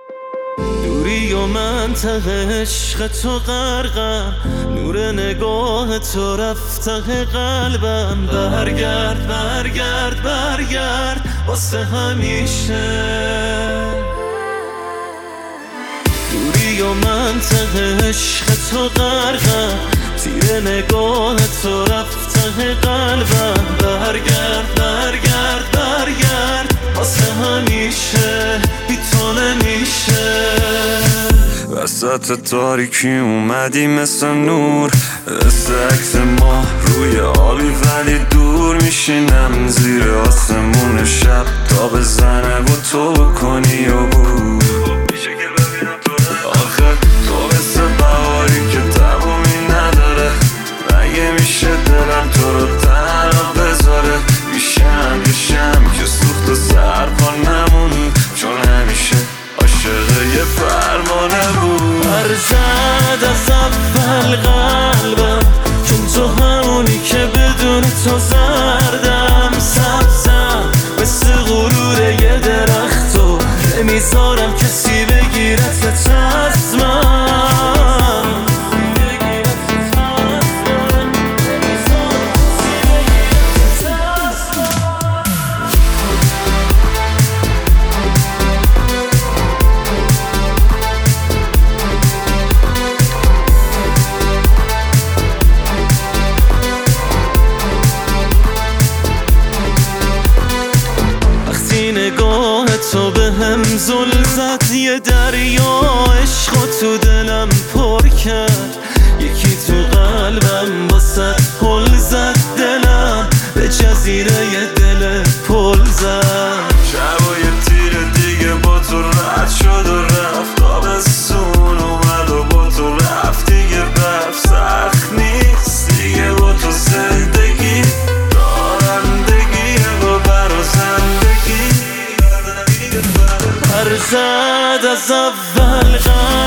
دوری و منطقه عشق تو غرقم، نور نگاه تو رفته قلبم. برگرد برگرد برگرد واسه همیشه. دوری و منطقه عشق تو غرقم، تیر نگاه تو رفته قلبم. برگرد برگرد برگرد واسه همیشه، بی تو نمیشه. وسط تاریکی اومدی مثل نور، مثل عکس ماه روی آبی ولی دور. میشینم زیر آسمون شب تا بزنه و تو بکنی عبور. آخه تو مثل بهاری که تمومی نداره، مگه میشه دلم تو رو تنها بذاره؟ میشم که سوخت و سرپا نمونی، چون همیشه عاشق یه فرمانه بود. زد از اول قلبم، چون تو همونی که بدون تو زردم. سبزم مثل غرور یه درخت و نمیذارم کسی بگیرت چشمم. نگاه تو به هم زل زد، یه دریا عشق تو دلم پر کرد. یکی تو قلبم واسه پل زد، دلم به جزیره یه دل پل زد. شبای تیر دیگه با تو رد شد و رفت، آبستون اومد و با تو رفت دیگه. برف سخت نیست دیگه با تو زندگی، رانندگیه با برا زندگی. زد از اول